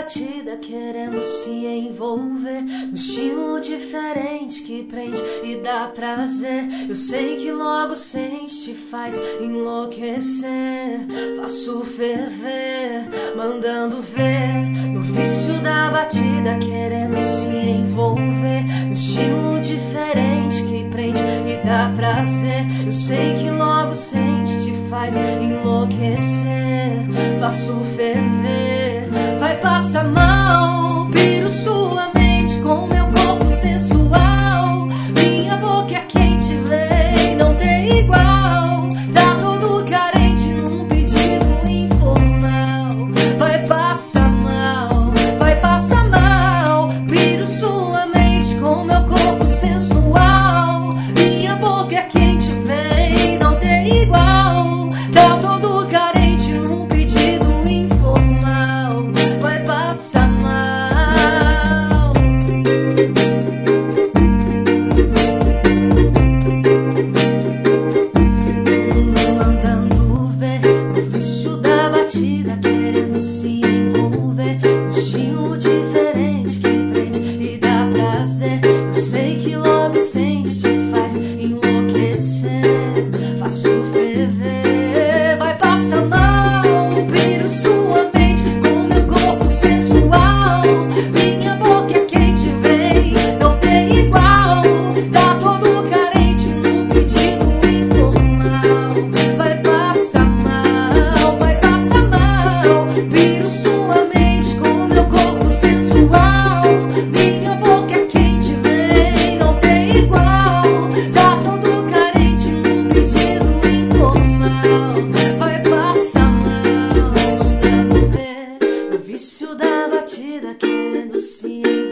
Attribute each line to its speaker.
Speaker 1: batida querendo se envolver, um estilo diferente que prende e dá prazer. Eu sei que logo sente, te faz enlouquecer. Faço ferver, mandando ver, no vício da batida querendo se envolver, um estilo diferente que prende e dá prazer. Eu sei que logo sente, te faz enlouquecer. Faço ferver, vai passar mal, piro sua mente com meu corpo sensual. Minha boca é quente, vem, não tem igual. Tá todo carente num pedido informal. Vai passar mal, piro sua mente com meu corpo sensual. Minha boca é quente, vem, não tem igual. Tá todo carente num pedido informal. Vai passar mal. Mandando ver, o vício da batida querendo se envolver, um estilo diferente que prende e dá prazer. Eu sei que logo sente, te faz enlouquecer. Faço ferver, vai passar mal, piro sua mente com meu corpo sensual. Minha boca é quente, vem, não tem igual. Tá todo carente no pedido informal. Vai passar mal, piro sua mente com meu corpo sensual. Minha boca é quente, vem, não tem igual. Tá todo carente no pedido informal. Vai passar mal, mandando ver, o vício da batida querendo se